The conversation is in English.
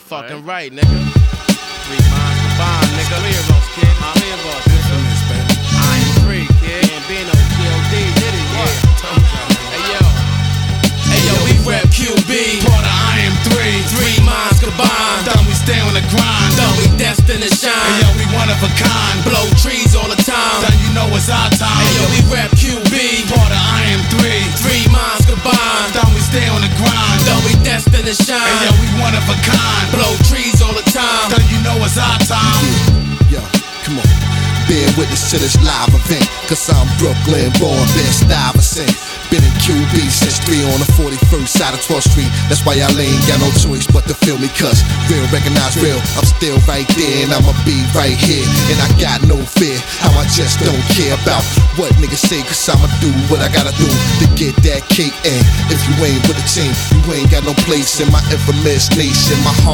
fucking right, nigga. 3 minds combined, nigga. Heroes, kid. I'm heroes, nigga. I ain't free, kid. Bambino, KOD, did it, yeah. Hey yo, we rep QB. Part of I am 3 minds combined. Done we stay on the grind. Done we destined to shine. Hey yo, we one of a kind. Blow trees all the time. Done you know it's our time. Hey yo, we rep QB. Part of I am 3 minds combined. Done we stay on the grind. Done we destined to shine. Hey yo, we one of a kind. Blow trees all the time. Done you know it's our time. Yeah, come on. Bear witness to this live event, cause I'm Brooklyn born, been Stuyvesant. Been in QB since 3 on the 41st side of 12th Street. That's why y'all ain't got no choice but to feel me, cause real recognize real. I'm still right there and I'ma be right here. And I got no fear, how I just don't care about what niggas say, cause I'ma do what I gotta do to get that cake. And if you ain't with the team, you ain't got no place in my infamous nation. My heart